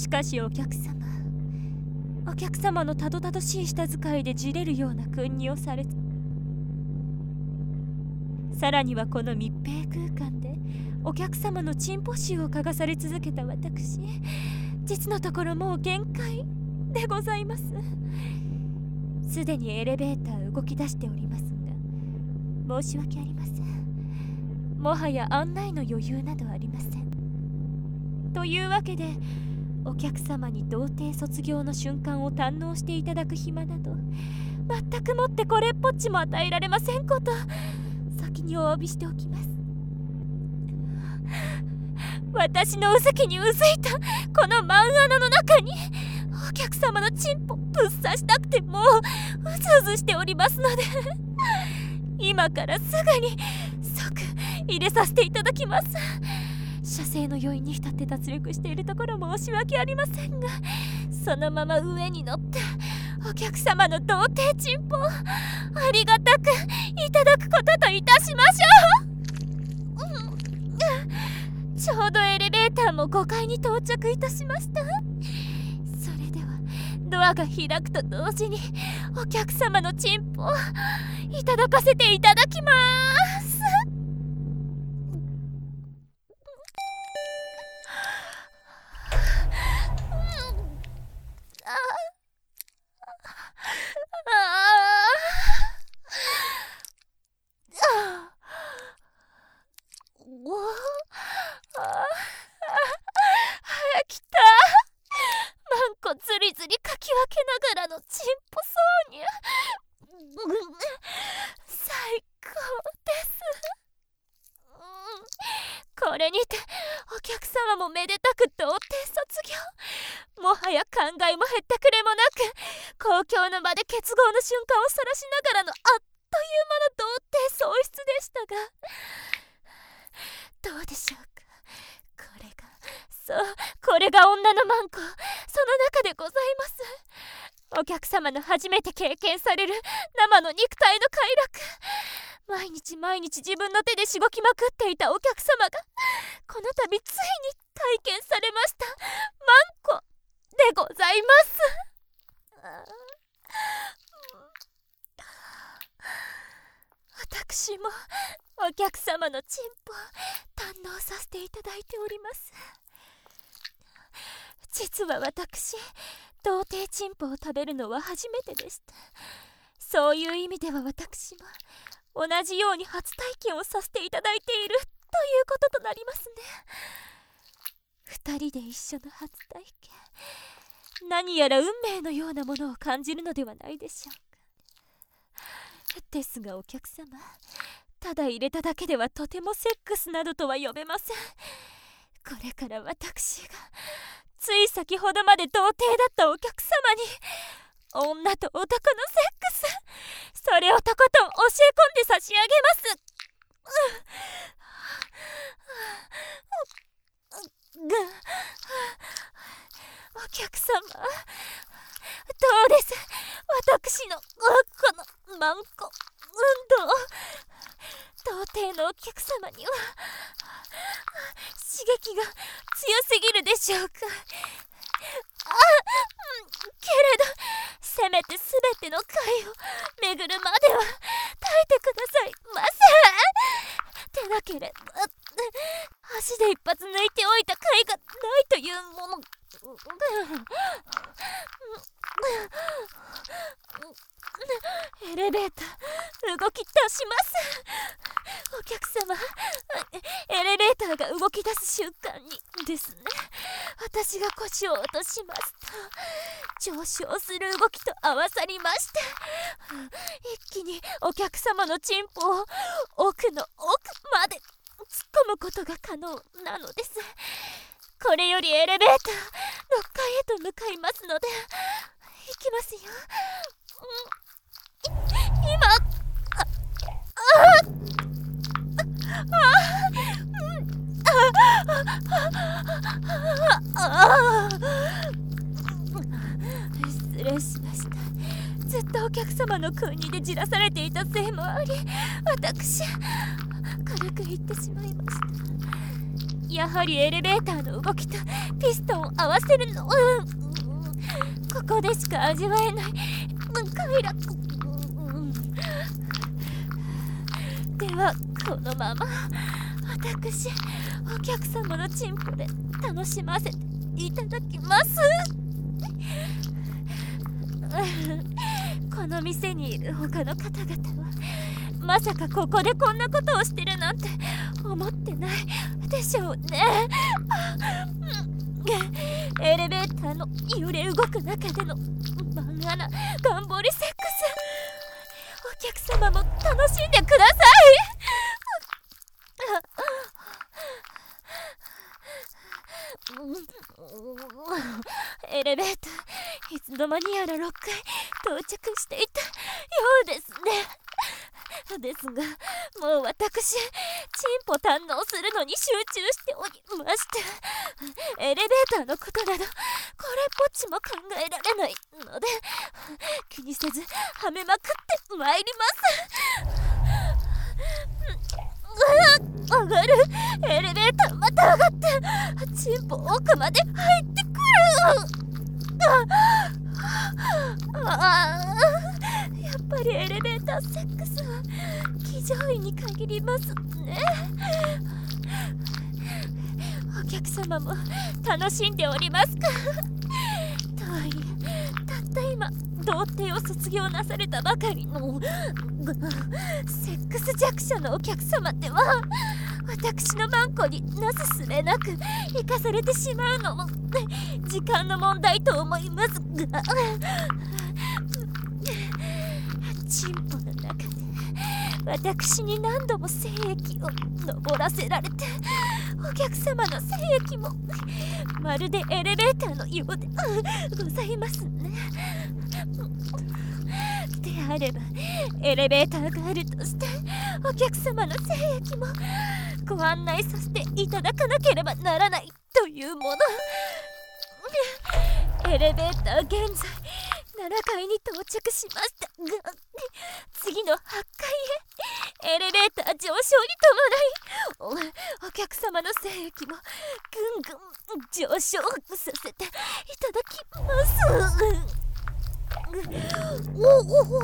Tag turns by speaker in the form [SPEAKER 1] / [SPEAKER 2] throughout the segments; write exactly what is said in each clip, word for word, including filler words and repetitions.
[SPEAKER 1] しかしお客様、お客様のたどたどしい舌遣いでじれるような訓にをされつ、さらにはこの密閉空間でお客様のチンポ臭を嗅がされ続けた私、実のところもう限界でございます。すでにエレベーター動き出しておりますが、申し訳ありません。もはや案内の余裕などありません。というわけで、お客様に童貞卒業の瞬間を堪能していただく暇など全くもってこれっぽっちも与えられませんこと、先にお詫びしておきます。私のうずきにうずいたこのマン穴の中にお客様のチンポぶっ刺したくてもううずうずしておりますので今からすぐに即入れさせていただきます。射精の余韻に浸って脱力しているところ申し訳ありませんが、そのまま上に乗ってお客様の童貞チンポをありがたくいただくことといたしましょう。うん、ちょうどエレベーターもごかいに到着いたしました。それではドアが開くと同時にお客様のチンポをいただかせていただきます。きた。マンコずりずりかき分けながらのチンポ挿入、最高です。これにてお客様もめでたく童貞卒業、もはや考えもへったくれもなく公共の場で結合の瞬間を晒しながらのあっという間の童貞喪失でしたが、どうでしょうか。これがそう、これが女のマンコ、その中でございます。お客様の初めて経験される生の肉体の快楽、毎日毎日自分の手でしごきまくっていたお客様がこの度ついに体験されましたマンコでございます。私もお客様のチンポを堪能させていただいております。実は私、童貞チンポを食べるのは初めてでした。そういう意味では私も同じように初体験をさせていただいているということとなりますね。二人で一緒の初体験、何やら運命のようなものを感じるのではないでしょうか。ですがお客様、ただ入れただけではとてもセックスなどとは呼べません。これから私がつい先ほどまで童貞だったお客様に女と男のセックス、それをとことん教え込んで差し上げます。お客様、どうです私のこのマンコ運動、童貞のお客様には刺激が強すぎるでしょうか。あ、けれどせめてすべての回を巡るまでは耐えてくださいませ。でなければ足で一発抜いておいた回がないというもの。エレベーター動き出します。お客様、エレベーターが動き出す瞬間にですね、私が腰を落としますと上昇する動きと合わさりまして、一気にお客様のチンポを奥の奥まで突っ込むことが可能なのです。これよりエレベーターろっかいへと向かいますので行きますよ。今、あああ、失礼しました。ずっとお客様の訓にでじらされていたせいもあり、私軽く言ってしまいました。 やはりエレベーターの動きとピストンを合わせるの、うん、ここでしか味わえない、うん、快楽、うん、ではこのまま私お客様のチンポで楽しませていただきます。この店にいる他の方々はまさかここでこんなことをしてるなんて思ってないでしょうね。エレベーターの揺れ動く中でのマンガな頑張りセックス、お客様も楽しんでください。エレベーターいつの間にやらろっかい到着していたようですね。ですがもう私チンポ堪能するのに集中しておりまして、エレベーターのことなどこれっぽっちも考えられないので気にせずはめまくってまいります。上がる、エレベーターまた上がってチンポ奥まで入ってくる。ああ、やっぱりエレベーターセックスは騎乗位に限りますね。お客様も楽しんでおりますか。とはいえたった今童貞を卒業なされたばかりのセックス弱者のお客様では私のマンコになすすべなく生かされてしまうのも時間の問題と思いますが、チンポの中で私に何度も精液を上らせられて、お客様の精液もまるでエレベーターのようでございますね。であればエレベーターがあるとしてお客様の精液もご案内させていただかなければならないというもの。エレベーター現在ななかいに到着しましたが、次のはっかいへエレベーター上昇に伴い お, お客様の精液もぐんぐん上昇させていただきます。おおおお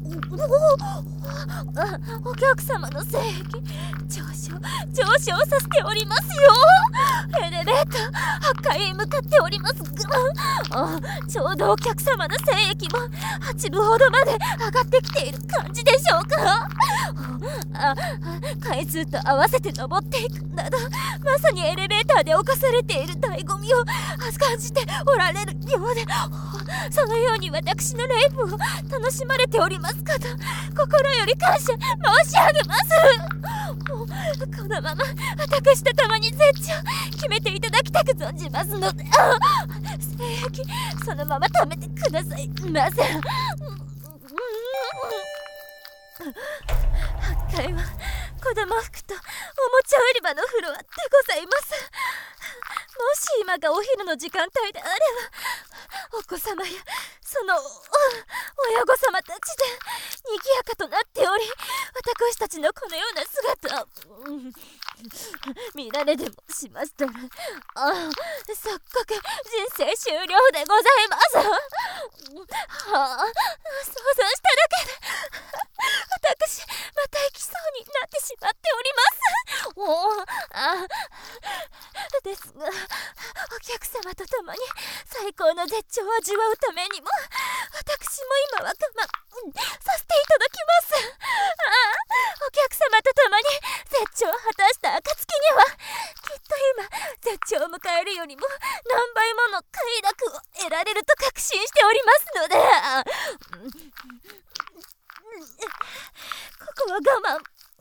[SPEAKER 1] あ、お客様の精液上昇上昇させておりますよ。エレベーターはっかいへ向かっておりますが、あ、ちょうどお客様の精液もはちぶほどまで上がってきている感じでしょうか。あ、回数と合わせて登っていくなどまさにエレベーターで侵されている醍醐味を感じておられるようで、そのように私のレイプを楽しまれておりますかと心より感謝申し上げます。このまま私と共に絶頂決めていただきたく存じますので、精液そのまま貯めてくださいませ。はっかいは子供服とおもちゃ売り場のフロアでございます。もし今がお昼の時間帯であればお子様やその親御様たちで賑やかとなっており、私たちのこのような姿を、うん、見られでもしましたら、あ、即刻人生終了でございます。はあ、想像しただけで私また行きそうになってしまっております。おあですがお客様と共に最高の絶頂を味わうためにも私も今は我慢させていただきます。ああ、お客様と共に絶頂を果たした暁にはきっと今絶頂を迎えるよりも何倍もの快楽を得られると確信しておりますので、あここは我慢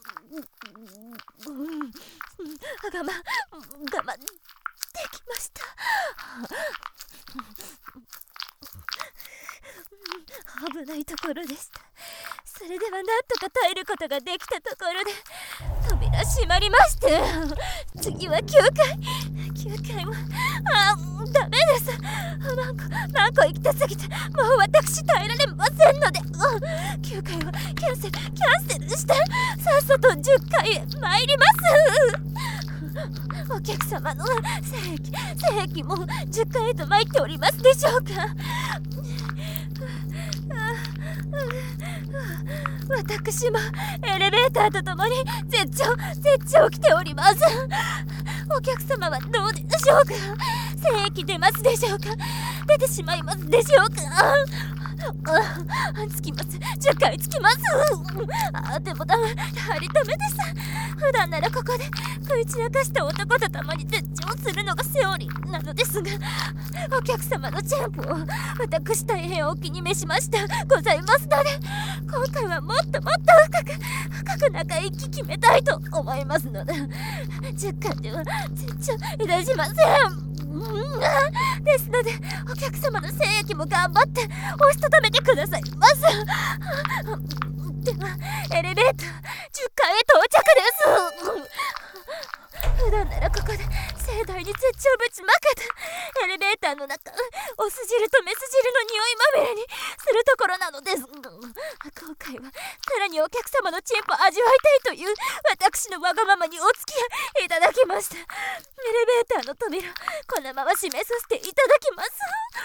[SPEAKER 1] 我慢我慢できました。危ないところでした。それではなんとか耐えることができたところで扉閉まりまして、次はきゅうかいきゅうかいもあダメです。マンコマンコ行きたすぎてもう私耐えられませんので、きゅうかいはキャンセルキャンセルしてさっさとじゅっかいへ参ります。 お客様の精液精液もじゅっかいへと参っておりますでしょうか。私もエレベーターとともに絶頂絶頂来ております。お客様はどうでしょうか。精液出ますでしょうか。出てしまいますでしょうか。あつきます。じゅっかいつきます。あでもだやはりダメです。普段ならここで食い散らかした男と共に絶頂するのがセオリーなのですが、お客様のチンポを私大変お気に召しましたございますので、今回はもっともっと深く深く中息決めたいと思いますので、じゅっかいでは絶頂いたしません。ですのでお客様の精液も頑張って押しとどめてくださいます。ではエレベーターじゅっかいへ到着です。普段ならここで盛大に絶頂ぶちまけてエレベーターの中お酢汁とメス汁の匂いまみれにするところなのです。今回はさらにお客様のチンポ味わいたいという私のわがままにお付き合いいただきました。エレベーターの扉このまま閉めさせていただきます。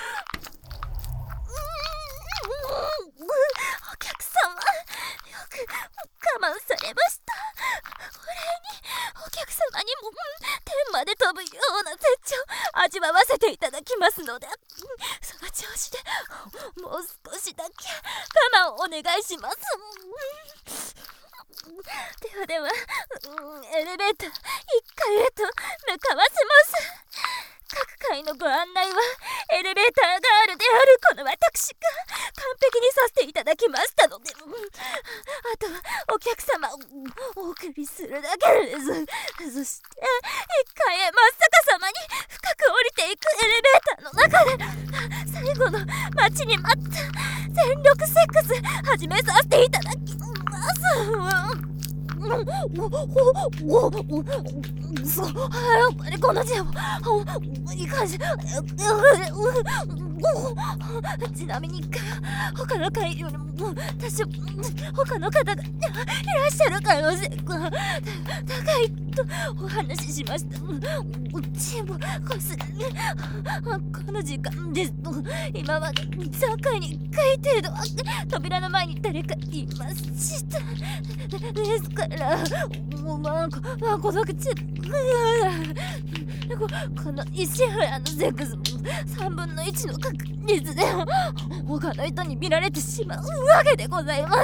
[SPEAKER 1] お客様よく我慢されました。お礼にお客様にも天まで飛ぶような絶頂味わわせていただきますので、その調子でもう少しだけ我慢をお願いします。ではではエレベーターいっかいへと向かわせます。各階のご案内はエレベーターガールであるこの私が完璧にさせていただきましたので、あとはお客様をお送りするだけです。そしていっかいへ真っ逆さまに深く降りていくエレベーターの中で最後の待ちに待った全力セックス始めさせていただきます。おおおおそうやっぱりこの字をいい感じ。ちなみに他の階よりも多少他の方がいらっしゃる可能性が高いとお話ししました。チームこすこの時間ですと今までさんかいにいっかい程度扉の前に誰かいましたですから、もうまあこの口ここの石原のセックスもさんぶんのいちの確率で他の人に見られてしまうわけでございます。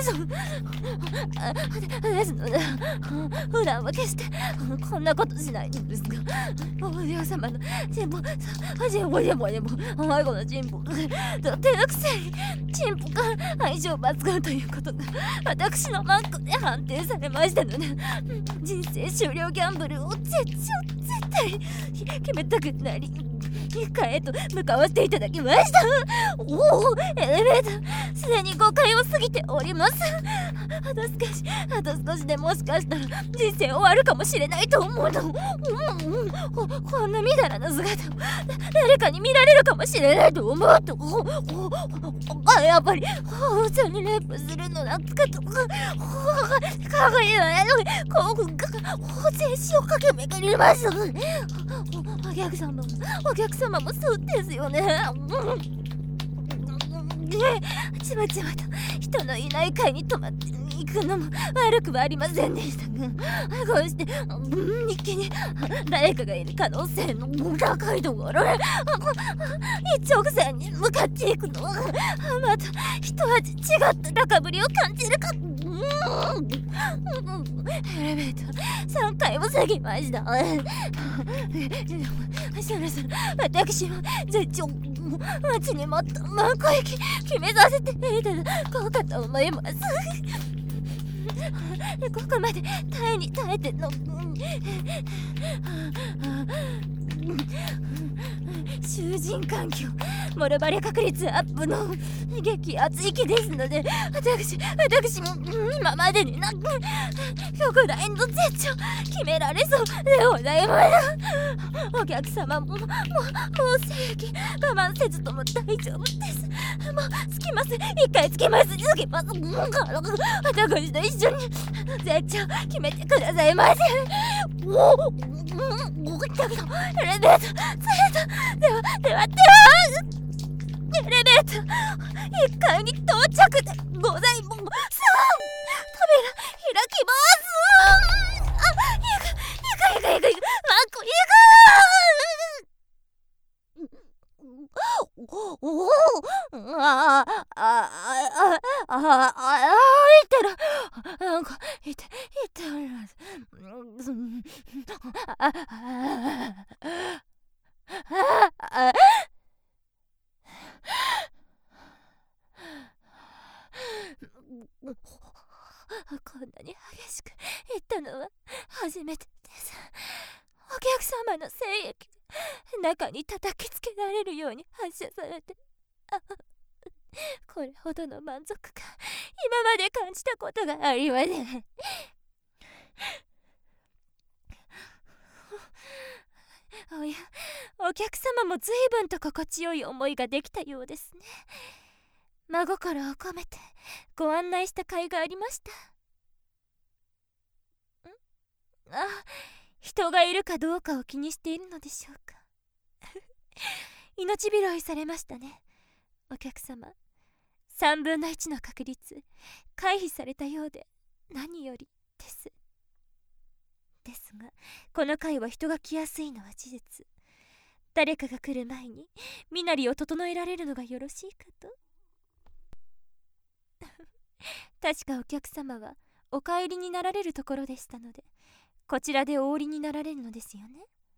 [SPEAKER 1] ですので普段は決してこんなことしないのですが、お嬢様のチンポチンポチンポチンポお前このチンポと手のくせにチンポが相性抜群ということが私のマックで判定されましたので、人生終了ギャンブルを絶頂絶対決めたくなりいっかいへと向かわせていただきました。おおエレベーターすでにごかいを過ぎております。あと少しあと少しでもしかしたら人生終わるかもしれないと思うの、うんうん、こ, こんなみだらな姿を誰かに見られるかもしれないと思うとおおあやっぱり普通にレイプするのなんかとか輝いて興奮が全身を駆け巡ります。お客様もお客様もそうですよね。ちまちまと人のいない階に泊まっていくのも悪くはありませんでしたが、こうして一気に誰かがいる可能性の高いところへ一直線に向かっていくのはまた一味違った高ぶりを感じるか。エレベーターさんかいも過ぎました。そろそろ私は絶頂待ちに待ったマンコ駅決めさせていただこうかと思います。ここまで耐えに耐えての囚人環境モルバレ確率アップの激アツ息ですので、私私も今までになく極大の絶頂決められそうでございます。 お客様ももうもう精液我慢せずとも大丈夫です。もうつきます。一回つきますつきます。私と一緒に絶頂決めてくださいませ。おおだけどエレベーターついた。ではではではエレベーターいっかいに到着でございます。扉開きます。あ、行く行く行く行く行くマッコ行く。おおあああああああいてる。なんかいていております。ああああこんなに激しく言ったのは初めてです。お客様の精液が中に叩きつけられるように発射されて、あこれほどの満足感今まで感じたことがありません。おや、お客様も随分と心地よい思いができたようですね。真心を込めてご案内した甲斐がありました。んあ、人がいるかどうかを気にしているのでしょうか。命拾いされましたね、お客様。さんぶんのいちの確率回避されたようで何よりです。ですがこの階は人が来やすいのは事実。誰かが来る前に身なりを整えられるのがよろしいかと。確かお客様はお帰りになられるところでしたので、こちらでお降りになられるのですよね。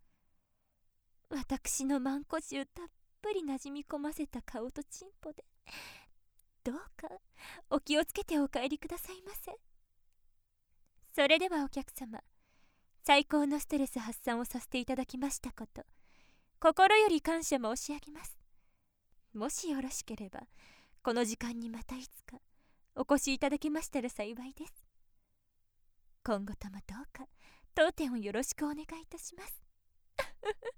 [SPEAKER 1] 私のマンコ臭たっぷりなじみ込ませた顔とチンポで、どうかお気をつけてお帰りくださいませ。それではお客様、最高のストレス発散をさせていただきましたこと、心より感謝申し上げます。もしよろしければこの時間にまたいつかお越しいただけましたら幸いです。今後ともどうか当店をよろしくお願いいたします。